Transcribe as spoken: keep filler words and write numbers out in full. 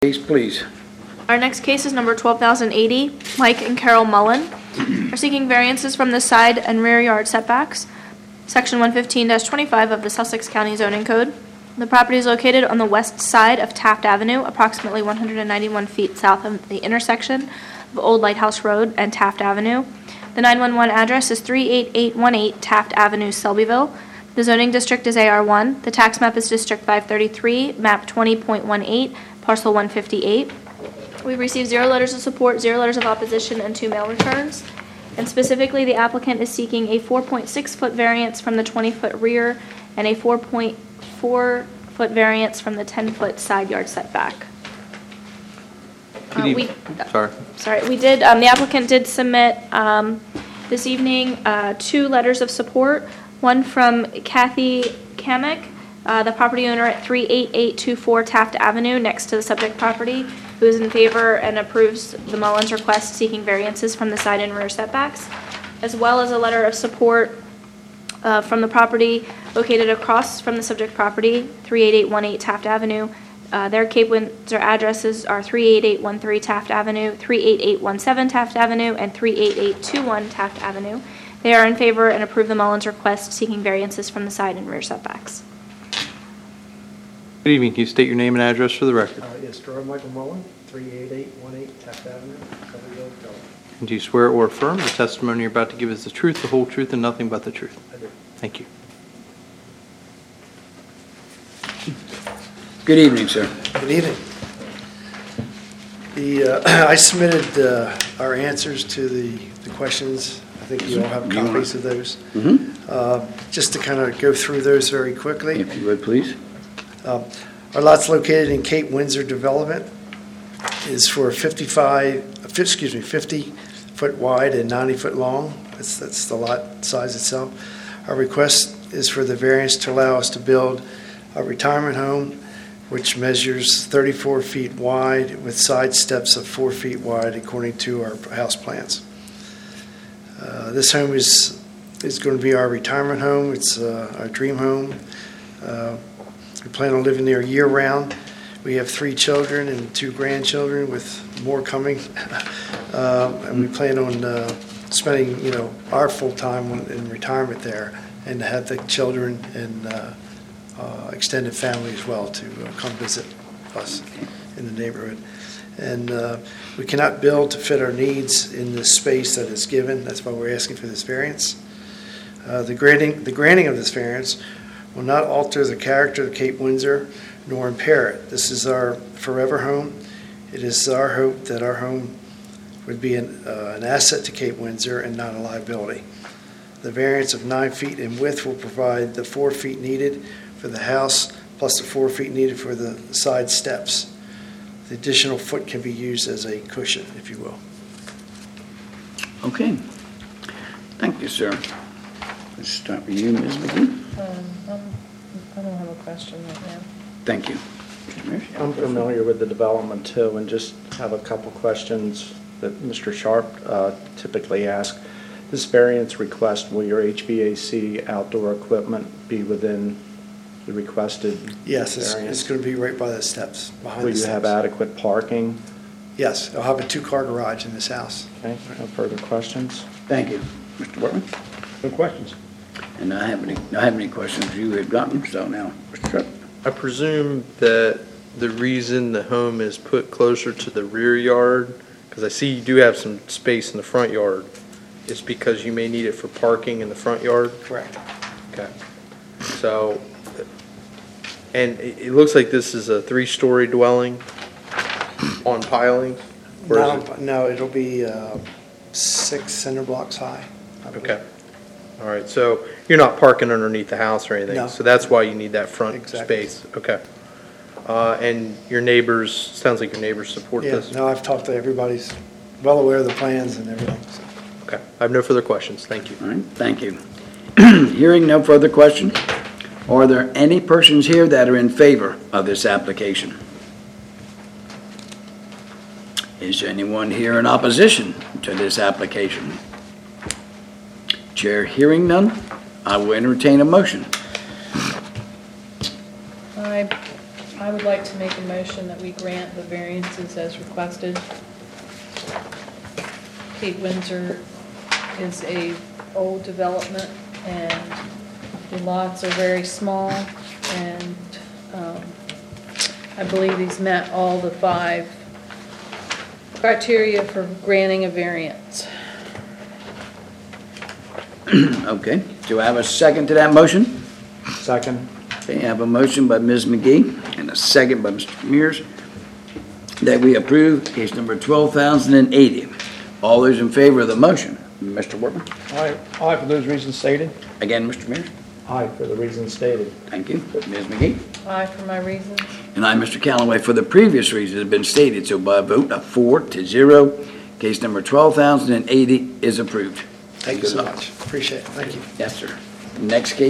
Case, please. Our next case is number twelve thousand eighty. Mike and Carol Mullen are seeking variances from the side and rear yard setbacks, Section one fifteen dash twenty-five of the Sussex County Zoning Code. The property is located on the west side of Taft Avenue, approximately one hundred ninety-one feet south of the intersection of Old Lighthouse Road and Taft Avenue. The nine one one address is three eight eight one eight Taft Avenue, Selbyville. The zoning district is A R one. The tax map is District five thirty-three, map twenty point one eight, parcel one fifty-eight. We've received zero letters of support, zero letters of opposition, and two mail returns. And specifically, the applicant is seeking a four point six foot variance from the twenty foot rear and a four point four foot variance from the ten foot side yard setback. Good Uh, evening. we, Sorry. Sorry, we did, um, the applicant did submit, um, this evening, uh, two letters of support. One from Kathy Kamek, uh, the property owner at three eight eight two four Taft Avenue, next to the subject property, who is in favor and approves the Mullins request seeking variances from the side and rear setbacks, as well as a letter of support uh, from the property located across from the subject property, three eight eight one eight Taft Avenue. Uh, their Cape Windsor addresses are three eight eight one three Taft Avenue, three eight eight one seven Taft Avenue, and three eight eight two one Taft Avenue. They are in favor and approve the Mullins request seeking variances from the side and rear setbacks. Good evening. Can you state your name and address for the record? Uh, Yes, Gerard Michael Mullen, three eight eight one eight Taft Avenue, Selbyville, Delaware. And do you swear or affirm the testimony you're about to give is the truth, the whole truth, and nothing but the truth? I do. Thank you. Good evening, sir. Good evening. The, uh, I submitted uh, our answers to the the questions. I think you all have copies of those. Mm-hmm. Uh, Just to kind of go through those very quickly. If you would, please. Uh, Our lot's located in Cape Windsor Development. Is for fifty-five, excuse me, fifty foot wide and ninety foot long. That's, that's the lot size itself. Our request is for the variance to allow us to build a retirement home which measures thirty-four feet wide with side steps of four feet wide according to our house plans. Uh, This home is, is going to be our retirement home. It's uh, our dream home. Uh, We plan on living there year-round. We have three children and two grandchildren, with more coming. Uh, and we plan on uh, spending, you know, our full time on- in retirement there, and to have the children and uh, uh, extended family as well to uh, come visit us in the neighborhood. And uh, we cannot build to fit our needs in the space that is given. That's why we're asking for this variance. Uh, The granting, the granting of this variance will not alter the character of Cape Windsor nor impair it. This is our forever home. It is our hope that our home would be an, uh, an asset to Cape Windsor and not a liability. The variance of nine feet in width will provide the four feet needed for the house, plus the four feet needed for the side steps. The additional foot can be used as a cushion, if you will. Okay. Thank you, sir. Let's start with you, Miz McGee. Um, um, I don't have a question right now. Thank you. I'm familiar with the development too, and just have a couple questions that Mister Sharp uh, typically asks. This variance request, will your H V A C outdoor equipment be within the requested Yes, it's, variance? it's going to be right by the steps, behind Will the you have steps. adequate parking? Yes, I'll have a two-car garage in this house. Okay, no further questions? Thank you. Mister Wortman? No questions. And I have any, I have any questions you had gotten, so now, Mister Tripp. I presume that the reason the home is put closer to the rear yard, because I see you do have some space in the front yard, is because you may need it for parking in the front yard? Correct. Okay. So, and it, it looks like this is a three-story dwelling on pilings? Or is No, it- no, it'll be uh, six cinder blocks high. I believe. Okay. All right, so you're not parking underneath the house or anything? No. So that's why you need that front Exactly. space? Okay. Uh, and your neighbors, sounds like your neighbors support Yeah, this? no, I've talked to everybody's well aware of the plans and everything. so. Okay, I have no further questions, thank you. All right, thank you. Hearing no further questions, are there any persons here that are in favor of this application? Is anyone here in opposition to this application? Chair hearing none, I will entertain a motion. I, I I would like to make a motion that we grant the variances as requested. Cape Windsor is a old development, and the lots are very small, and um, I believe he's met all the five criteria for granting a variance. Okay, do I have a second to that motion? Second? Okay, I have a motion by Miz McGee and a second by Mister Mears that we approve case number twelve thousand eighty. All those in favor of the motion? Mister Workman? Aye. Aye for those reasons stated. Again, Mister Mears? Aye for the reasons stated. Thank you. Miz McGee? Aye for my reasons. And I, Mister Callaway, for the previous reasons that have been stated, so by a vote of four to zero, case number twelve thousand eighty is approved. Thank you so much. Appreciate it. Thank you. Yes, sir. Next case